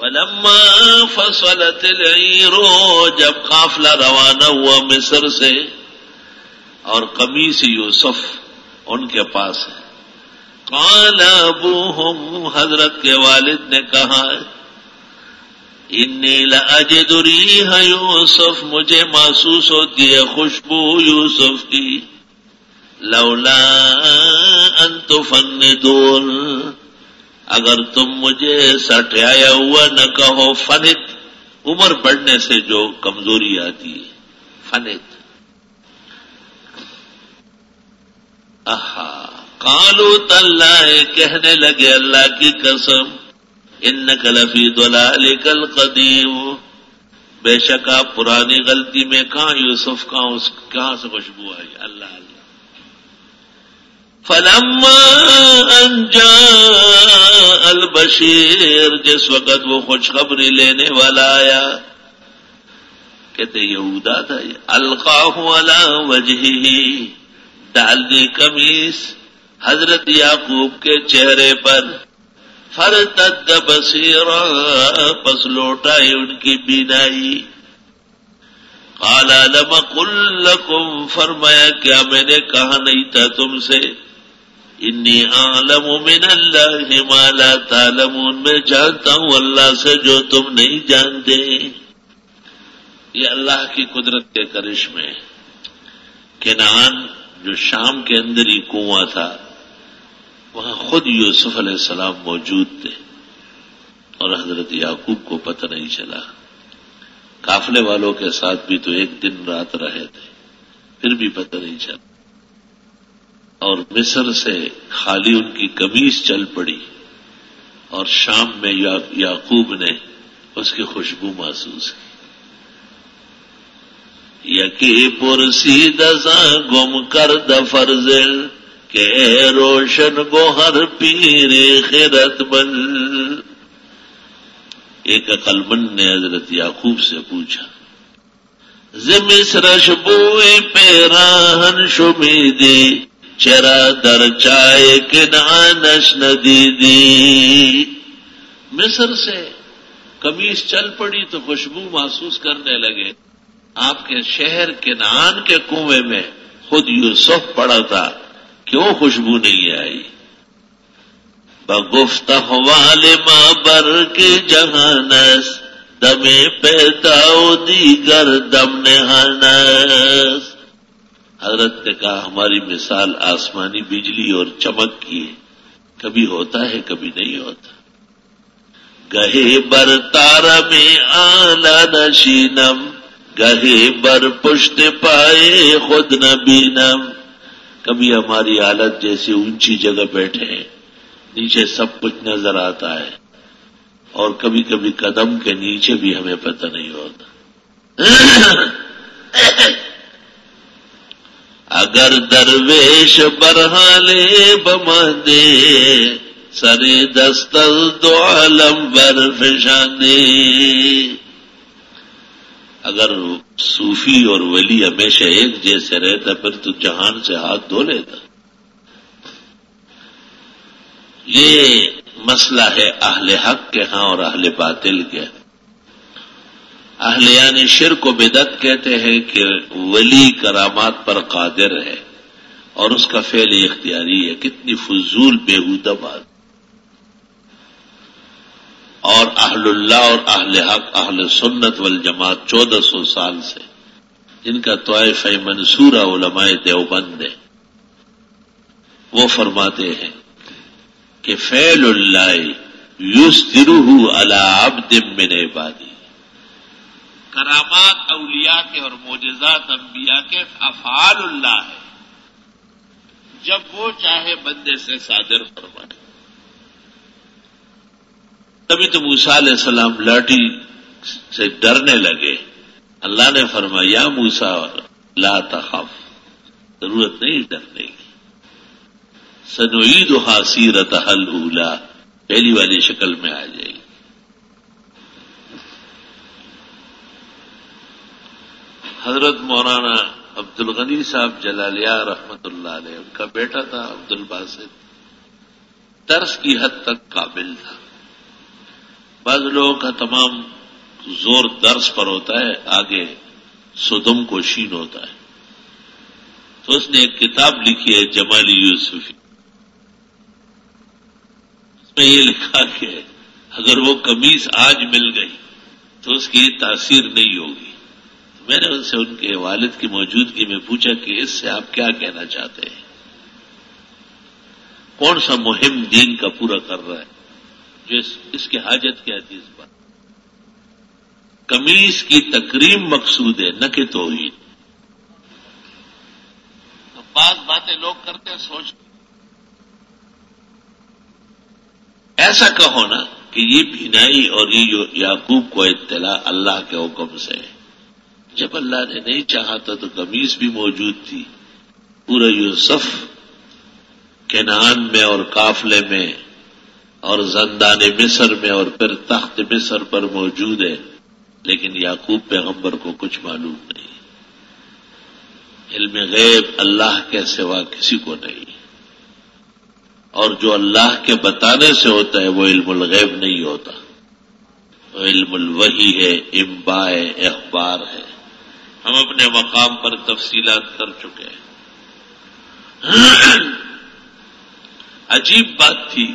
فلما فصلت العیر، جب قافلہ روانہ ہوا مصر سے اور قمیص یوسف ان کے پاس ہے، قال ابوہم، حضرت کے والد نے کہا انی لاجد ریح یوسف، مجھے محسوس ہوتی ہے خوشبو یوسف کی، لولا ان تفندون، اگر تم مجھے سٹایا ہوا نہ کہو، فنت عمر بڑھنے سے جو کمزوری آتی ہے، فنت قالوا تاللہ، کہنے لگے اللہ کی قسم، انک لفی ضلالک القدیم، بے شک آپ پرانی غلطی میں، کہاں یوسف، کہاں سے خوشبو آئی، اللہ اللہ۔ فلما ان جاء البشیر، جس وقت وہ خوشخبری لینے والا آیا، کہتے یہودا تھا، القاہ علی وجہہ، ڈال دی قمیص حضرت یعقوب کے چہرے پر، فرتد بصیرا، پس لوٹائی ان کی بینائی، قال لم قل لکم، فرمایا کیا میں نے کہا نہیں تھا تم سے، انی اعلم من اللہ ما لا تعلمون، میں جانتا ہوں اللہ سے جو تم نہیں جانتے۔ یہ اللہ کی قدرت کے کرشمے۔ کنعان جو شام کے اندر ہی کنواں تھا، وہاں خود یوسف علیہ السلام موجود تھے اور حضرت یعقوب کو پتہ نہیں چلا۔ قافلے والوں کے ساتھ بھی تو ایک دن رات رہے تھے، پھر بھی پتہ نہیں چلا، اور مصر سے خالی ان کی قمیص چل پڑی، اور شام میں یعقوب نے اس کی خوشبو محسوس کی۔ یکی پرسید ازاں گم کرد فرزل، کہ روشن گوہر پیری خیرت بل۔ ایک عقل مند نے حضرت یعقوب سے پوچھا، ز مصر شبوئی پیراہن شمیدی، چرا در چائے کنعانش ندیدی۔ مصر سے قمیص چل پڑی تو خوشبو محسوس کرنے لگے، آپ کے شہر کنعان کے کنویں میں خود یوسف پڑا تھا، کیوں خوشبو نہیں آئی؟ بگفتہ والما بر کے جہانس، دم پیداؤ دیگر دم نہانس۔ حضرت نے کہا ہماری مثال آسمانی بجلی اور چمک کی ہے، کبھی ہوتا ہے کبھی نہیں ہوتا۔ گہے بر تارا میں آلہ نشینم، گہے بر پشت پائے خود نہ بینم۔ کبھی ہماری حالت جیسے اونچی جگہ بیٹھے ہیں، نیچے سب کچھ نظر آتا ہے، اور کبھی کبھی قدم کے نیچے بھی ہمیں پتہ نہیں ہوتا۔ اگر درویش برحالے بماندے، سرے دستل دو عالم بر فشاندے۔ اگر صوفی اور ولی ہمیشہ ایک جیسے رہتا پھر تو جہان سے ہاتھ دھو لیتا۔ یہ مسئلہ ہے اہل حق کے ہاں اور اہل باطل کے۔ اہل یعنی شرک و بدعت کہتے ہیں کہ ولی کرامات پر قادر ہے اور اس کا فعل اختیاری ہے، کتنی فضول بیہودہ بات۔ اور اہل اللہ اور اہل حق اہل سنت والجماعت 1400 سال سے، جن کا طائفہ منصورہ علماء دیوبند ہے، وہ فرماتے ہیں کہ فعل اللہ یصدرہ علی عبد من عبادی، کرامات اولیاء کے اور معجزات انبیاء کے افعال اللہ ہے، جب وہ چاہے بندے سے صادر فرمائے۔ تبھی تو موسیٰ علیہ السلام لاٹھی سے ڈرنے لگے، اللہ نے فرمایا یا موسیٰ لا تخف، ضرورت نہیں ڈرنے کی، سنعیدھا سیرتھا الاولی، پہلی والی شکل میں آ جائے گی۔ حضرت مولانا عبد الغنی صاحب جلالیہ رحمت اللہ علیہ، ان کا بیٹا تھا عبد الباسط، درس کی حد تک قابل تھا، بعض لوگوں کا تمام زور درس پر ہوتا ہے، آگے صدم کو شین ہوتا ہے. تو اس نے ایک کتاب لکھی ہے جمالی یوسفی، اس میں یہ لکھا کہ اگر وہ قمیص آج مل گئی تو اس کی تاثیر نہیں ہوگی. میں نے ان سے ان کے والد کی موجودگی میں پوچھا کہ اس سے آپ کیا کہنا چاہتے ہیں؟ کون سا مہم دین کا پورا کر رہا ہے جو اس کی حاجت کیا تھی؟ اس بات قمیص کی تکریم مقصود ہے، نہ کہ توہین. تو بعض باتیں لوگ کرتے ہیں سوچ ایسا کہو نا کہ یہ بینائی اور یہ یعقوب کو اطلاع اللہ کے حکم سے ہے. جب اللہ نے نہیں چاہا تھا تو قمیص بھی موجود تھی. پورا یوسف کنعان میں اور قافلے میں اور زندان مصر میں اور پھر تخت مصر پر موجود ہے، لیکن یعقوب پیغمبر کو کچھ معلوم نہیں. علم غیب اللہ کے سوا کسی کو نہیں، اور جو اللہ کے بتانے سے ہوتا ہے وہ علم الغیب نہیں ہوتا، وہ علم الوحی ہے، انباء اخبار ہے. ہم اپنے مقام پر تفصیلات کر چکے ہیں. عجیب بات تھی،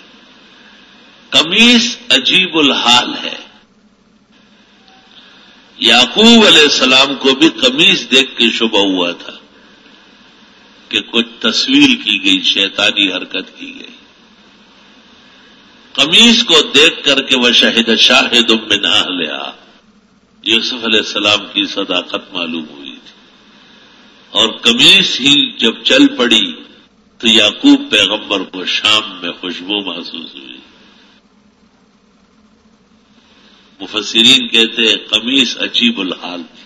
قمیص عجیب الحال ہے. یعقوب علیہ السلام کو بھی قمیص دیکھ کے شبہ ہوا تھا کہ کچھ تصویر کی گئی، شیطانی حرکت کی گئی. قمیص کو دیکھ کر کے وہ شاہد شاہد من اہلہا، یوسف علیہ السلام کی صداقت معلوم ہوئی تھی. اور قمیص ہی جب چل پڑی تو یعقوب پیغمبر کو شام میں خوشبو محسوس ہوئی. مفسرین کہتے ہیں قمیص عجیب الحال تھی.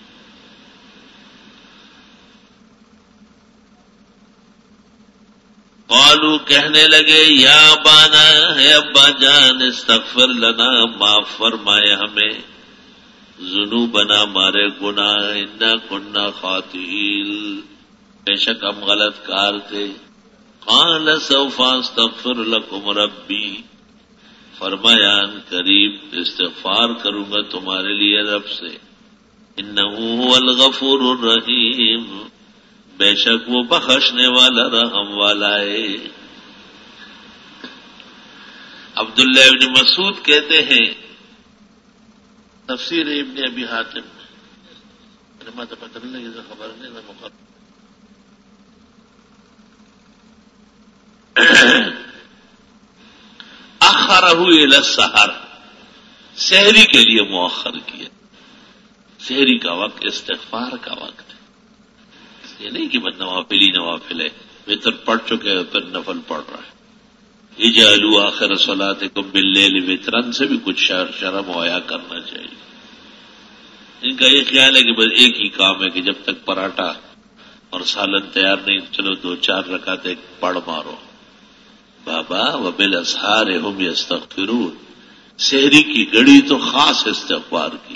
قالوا کہنے لگے یا ابانا، ہے ابا جان، استغفر لنا، معاف فرمائے ہمیں، ذنوبنا، ہمارے گناہ، انا کنا خاطئین، بے شک ہم غلط کار تھے. قال سوف استغفر لکم ربی، فرمایا ان قریب استغفار کروں گا تمہارے لیے رب سے. انہ هو الغفور الرحیم، بے شک وہ بخشنے والا رحم والا ہے. عبداللہ ابن مسعود کہتے ہیں تفسیر ابن ابی حاتم میں پتہ نہیں لگی خبر نہیں نہ اخرہ الی السحر، سحری کے لیے مؤخر کیا. سحری کا وقت استغفار کا وقت ہے. یہ نہیں کہ بس نوافل ہی نوافل ہے، وتر پڑھ چکے پھر نفل پڑھ رہا ہے. اجعلوا آخر صلاتکم باللیل وترن سے بھی کچھ شرم و حیا کرنا چاہیے. ان کا یہ خیال ہے کہ بس ایک ہی کام ہے کہ جب تک پراٹھا اور سالن تیار نہیں چلو 2-4 رکعتیں پڑھ مارو. بابا وبالاسحار ہم یستغفرون، سحری کی گھڑی تو خاص استغفار کی.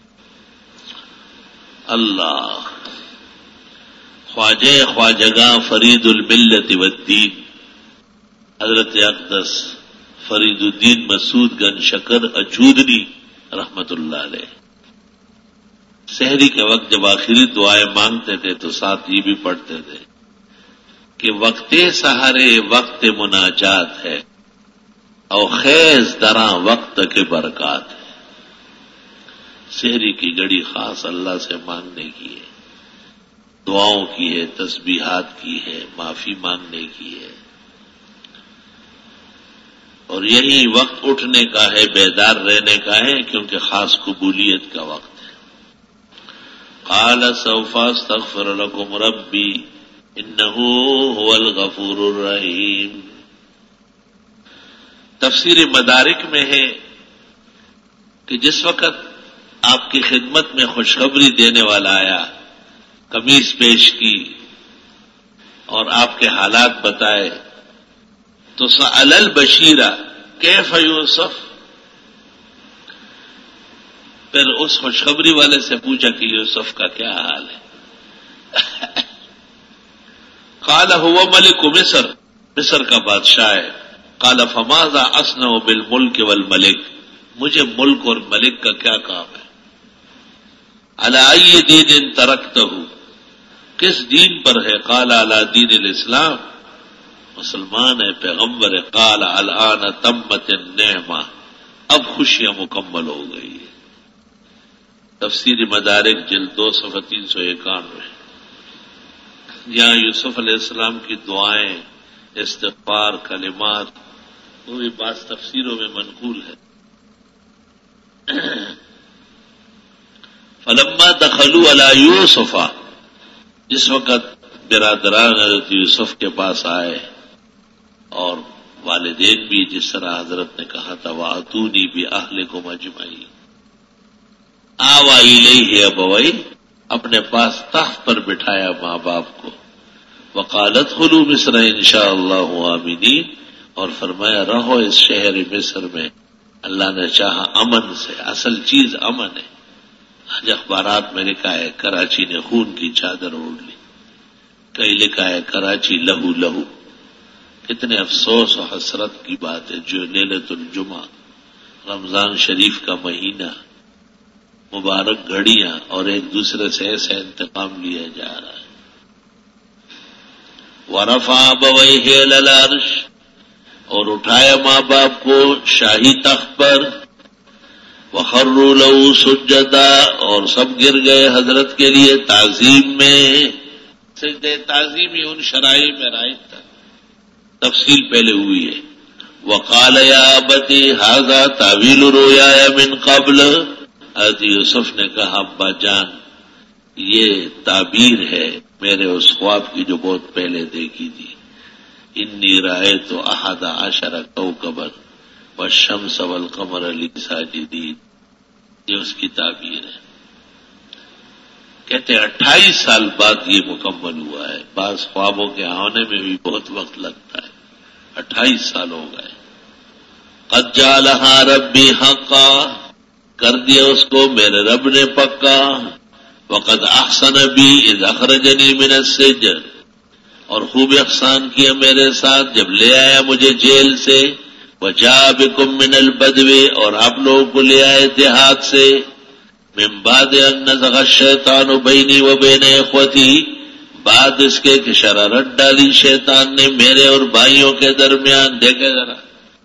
اللہ خواجہ خواجگاں فرید الملت والدین حضرت اقدس فرید الدین مسعود گن شکر اجودنی رحمت اللہ علیہ سحری کے وقت جب آخری دعائیں مانگتے تھے تو ساتھ یہ بھی پڑھتے تھے کہ وقت سحرے وقت مناجات ہے اور خیز دراں وقت کے برکات ہے. سحری کی گھڑی خاص اللہ سے مانگنے کی ہے، دعاؤں کی ہے، تسبیحات کی ہے، معافی مانگنے کی ہے. اور یہی وقت اٹھنے کا ہے، بیدار رہنے کا ہے، کیونکہ خاص قبولیت کا وقت ہے. قال سوف استغفر لكم ربی انه هو الغفور الرحیم. تفسیر مدارک میں ہے کہ جس وقت آپ کی خدمت میں خوشخبری دینے والا آیا، قمیص پیش کی اور آپ کے حالات بتائے تو سأل البشیرہ کیف یوسف، پھر اس خوشخبری والے سے پوچھا کہ یوسف کا کیا حال ہے. قال هو ملک مصر، مصر کا بادشاہ ہے. قال فماذا اصنع بالملک والملک، مجھے ملک اور ملک کا کیا کام ہے؟ علی ای دین ترکتہ، کس دین پر ہے؟ قال علی دین الاسلام، مسلمان ہے پیغمبر ہے۔ قال الآن تمت النعمہ، اب خوشیاں مکمل ہو گئی ہے۔ تفسیر مدارک جلد 2 صفحہ 391۔ یہاں یوسف علیہ السلام کی دعائیں، استغفار، کلمات، وہ بھی بعض تفسیروں میں منقول ہے۔ فلما دخلوا علی یوسف، جس وقت برادران حضرت یوسف کے پاس آئے اور والدین بھی، جس طرح حضرت نے کہا تھا وَأْتُونِي بِأَهْلِكُمْ أَجْمَعِينَ، آوَا إِلَيْهِ أَبَوَيْهِ، اپنے پاس تخت پر بٹھایا ماں باپ کو، وقالت ادخلوا مصر ان شاء اللہ آمنین، اور فرمایا رہو اس شہر مصر میں اللہ نے چاہا امن سے۔ اصل چیز امن ہے۔ آج اخبارات میں لکھا ہے کراچی نے خون کی چادر اوڑھ لی، کئی لکھا ہے کراچی لہو لہو۔ کتنے افسوس و حسرت کی بات ہے، جو لیلۃ الجمعہ، رمضان شریف کا مہینہ، مبارک گھڑیاں، اور ایک دوسرے سے ایسا انتقام لیا جا رہا ہے۔ وَرَفَعَ أَبَوَيْهِ إِلَى الْعَرْشِ، اور اٹھایا ماں باپ کو شاہی تخت پر، وَخَرُّوا لَهُ سُجَّدًا، اور سب گر گئے حضرت کے لیے تعظیم میں۔ سجدہ تعظیم ہی ان شرائع میں رائج تھا، تفصیل پہلے ہوئی ہے۔ وَقَالَ يَا أَبَتِ هَذَا تَأْوِيلُ رُؤْيَايَ مِن قَبْلُ، حضرت یوسف نے کہا ابا جان یہ تعبیر ہے میرے اس خواب کی جو بہت پہلے دیکھی تھی۔ انی رأیت 11 کوكبا والشمس والقمر لی ساجدین، یہ اس کی تعبیر ہے۔ کہتے 28 سال بعد یہ مکمل ہوا ہے۔ بعض خوابوں کے آنے میں بھی بہت وقت لگتا ہے، 28 سال ہو گئے۔ قد جعلها ربی حقا، کر دیا اس کو میرے رب نے پکا۔ وقد احسن بی اذ اخرجنی من السجن، اور خوب احسان کیا میرے ساتھ جب لے آیا مجھے جیل سے۔ وجاء بکم من البدو، اور آپ لوگوں کو لے آئے دیہات سے۔ من بعد ان نزغ الشیطان بینی و بین اخوتی، بعد اس کے کہ شرارت ڈالی شیطان نے میرے اور بھائیوں کے درمیان۔ دیکھے ذرا،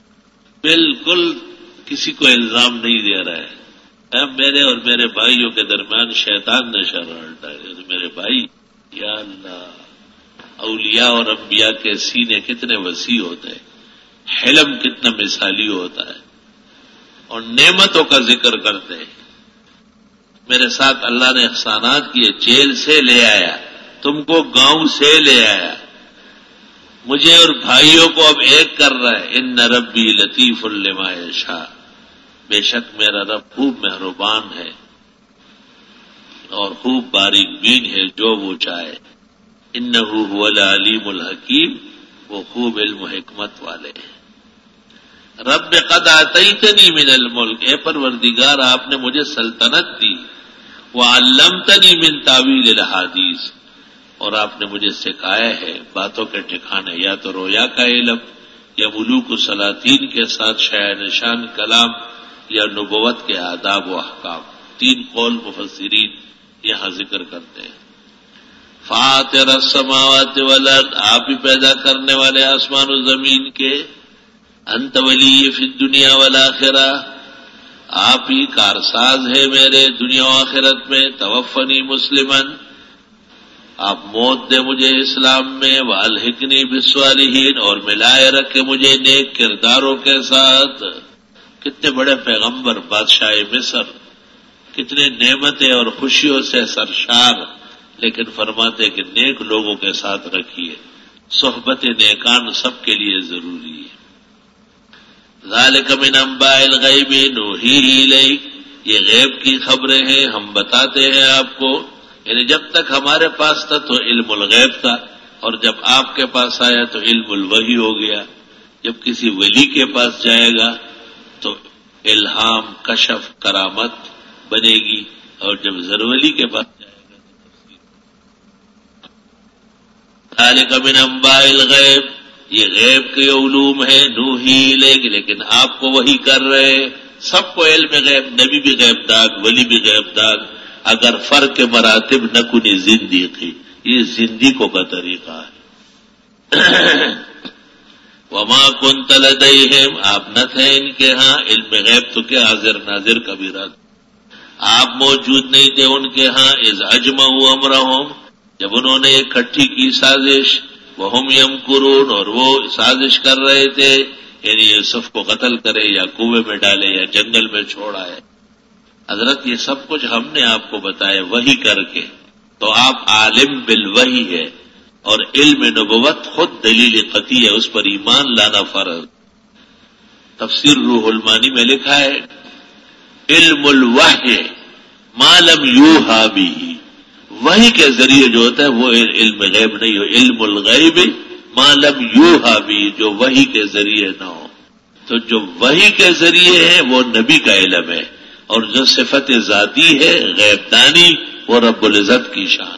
بالکل کسی کو الزام نہیں دے رہا ہے، میرے اور میرے بھائیوں کے درمیان شیطان نے شرارت ڈالی۔ میرے بھائی، یا اللہ، اولیاء اور انبیاء کے سینے کتنے وسیع ہوتے ہیں، حلم کتنا مثالی ہوتا ہے، اور نعمتوں کا ذکر کرتے ہیں۔ میرے ساتھ اللہ نے احسانات کیے، جیل سے لے آیا، تم کو گاؤں سے لے آیا، مجھے اور بھائیوں کو اب ایک کر رہا ہے۔ ان ربی لطیف لما یشاء، بے شک میرا رب خوب مہربان ہے اور خوب باریک بین ہے جو وہ چاہے۔ انہ هو العلیم الحکیم، وہ خوب علم و حکمت والے ہیں۔ رب قد آتیتنی من الملک، اے پروردگار آپ نے مجھے سلطنت دی۔ وعلمتنی من تاویل الاحادیث، اور آپ نے مجھے سکھایا ہے باتوں کے ٹھکانے، یا تو رویا کا علم، یا ملوک السلاطین کے ساتھ شاع نشان کلام، یا نبوت کے آداب و احکام۔ 3 قول مفسرین یہاں ذکر کرتے ہیں۔ فاطر السماوات والارض، آپ ہی پیدا کرنے والے آسمان و زمین کے۔ انت ولی فی الدنیا والآخرہ، آپ ہی کارساز ہے میرے دنیا و آخرت میں۔ توفنی مسلمن، آپ موت دے مجھے اسلام میں۔ والحقنی بالصالحین، اور ملائے رکھے مجھے نیک کرداروں کے ساتھ۔ کتنے بڑے پیغمبر، بادشاہ مصر، کتنے نعمتیں اور خوشیوں سے سرشار، لیکن فرماتے کہ نیک لوگوں کے ساتھ رکھیے، صحبت نیکان سب کے لیے ضروری ہے۔ ذالک من انباء الغیب نوحیہ الیک، یہ غیب کی خبریں ہیں ہم بتاتے ہیں آپ کو، یعنی جب تک ہمارے پاس تھا تو علم الغیب تھا، اور جب آپ کے پاس آیا تو علم الوحی ہو گیا۔ جب کسی ولی کے پاس جائے گا تو الہام، کشف، کرامت بنے گی، اور جب زرولی کے پاس جائے گا تو تفسیر۔ ذالک من انباء الغیب، یہ غیب کے علوم ہیں، نوحی الیک، لیکن آپ کو وحی کر رہے، سب کو علم غیب، نبی بھی غیب دان، ولی بھی غیب دان، اگر فرق مراتب نہ کنی زندگی، یہ زندگیوں کا طریقہ ہے۔ وما كنت لديهم، آپ نہ تھے ان کے ہاں، علم غیب تو کیا حاضر ناظر کا بھی رات، آپ موجود نہیں تھے ان کے ہاں، اذ اجمعوا امرهم، جب انہوں نے اکٹھی کی سازش، وهم يمكرون، اور وہ سازش کر رہے تھے، یعنی یوسف کو قتل کرے یا کنویں میں ڈالے یا جنگل میں چھوڑا ہے۔ حضرت یہ سب کچھ ہم نے آپ کو بتایا وحی کر کے، تو آپ عالم بالوحی ہے، اور علم نبوت خود دلیل قطعی ہے، اس پر ایمان لانا فرض۔ تفسیر روح المانی میں لکھا ہے علم الوحی ما لم یوحى به، وحی کے ذریعے جو ہوتا ہے وہ علم غیب نہیں ہو، علم الغیب ما لم یوحى به، جو وحی کے ذریعے نہ ہو۔ تو جو وحی کے ذریعے ہے وہ نبی کا علم ہے، اور جو صفت ذاتی ہے غیب دانی، وہ رب العزت کی شان۔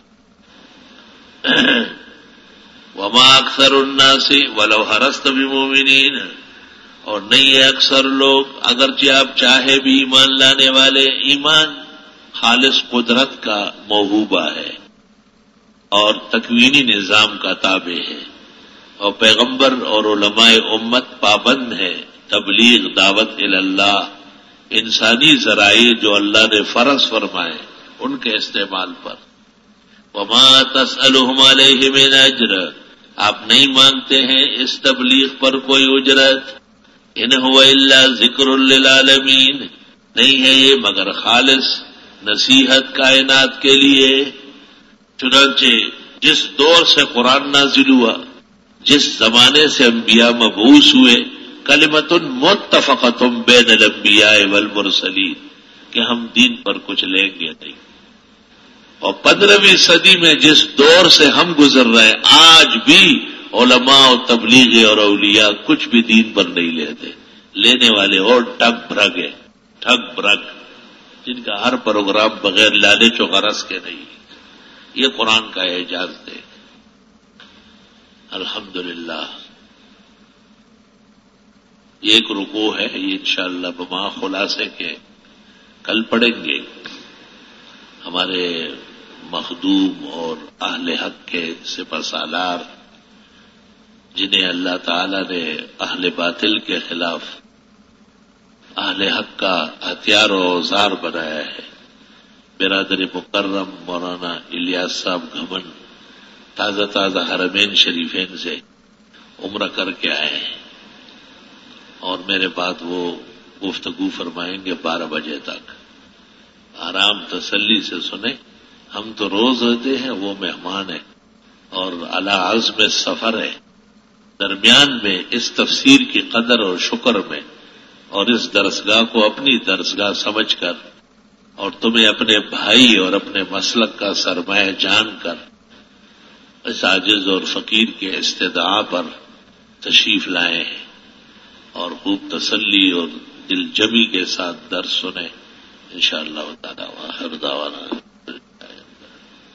وما اکثر الناس ولو حرصت بمؤمنین، اور نہیں ہے اکثر لوگ اگرچہ آپ چاہے بھی ایمان لانے والے۔ ایمان خالص قدرت کا موہوبہ ہے اور تکوینی نظام کا تابع ہے، اور پیغمبر اور علماء امت پابند ہے تبلیغ دعوت اللہ، انسانی ذرائع جو اللہ نے فرض فرمائے ان کے استعمال پر۔ وما تسألهم علیہ من اجر، آپ نہیں مانگتے ہیں اس تبلیغ پر کوئی اجرت۔ ان هو الا ذکر للعالمین، نہیں ہے یہ مگر خالص نصیحت کائنات کے لیے۔ چنانچہ جس دور سے قرآن نازل ہوا، جس زمانے سے انبیاء مبعوث ہوئے، کلمۃ متفقۃ بین الانبیاء والمرسلین، کہ ہم دین پر کچھ لیں گے نہیں۔ اور 15ویں صدی میں جس دور سے ہم گزر رہے، آج بھی علماء و تبلیغ اور اولیاء کچھ بھی دین پر نہیں لیتے، لینے والے اور ٹھگ بھرگ ہیں، ٹھگ بھرگ، جن کا ہر پروگرام بغیر لالچ و غرض کے نہیں۔ یہ قرآن کا اعجاز ہے۔ الحمدللہ یہ ایک رکوع ہے، یہ انشاءاللہ بما خلاصے کے کل پڑھیں گے۔ ہمارے مخدوم اور اہل حق کے سپہ سالار، جنہیں اللہ تعالی نے اہل باطل کے خلاف اہل حق کا ہتھیار و اوزار بنایا ہے، برادر مکرم مولانا الیاس صاحب گھمن تازہ حرمین شریفین سے عمرہ کر کے آئے ہیں، اور میرے بعد وہ گفتگو فرمائیں گے 12 بجے تک۔ آرام تسلی سے سنیں، ہم تو روز ہوتے ہیں، وہ مہمان ہیں اور علی عزم سفر ہے۔ درمیان میں اس تفسیر کی قدر اور شکر میں، اور اس درسگاہ کو اپنی درسگاہ سمجھ کر، اور تمہیں اپنے بھائی اور اپنے مسلک کا سرمایہ جان کر، اس عاجز اور فقیر کے استدعاء پر تشریف لائے ہیں، اور خوب تسلی اور دل جمی کے ساتھ درس سنیں انشاءاللہ تعالی۔ وآخر دعوانا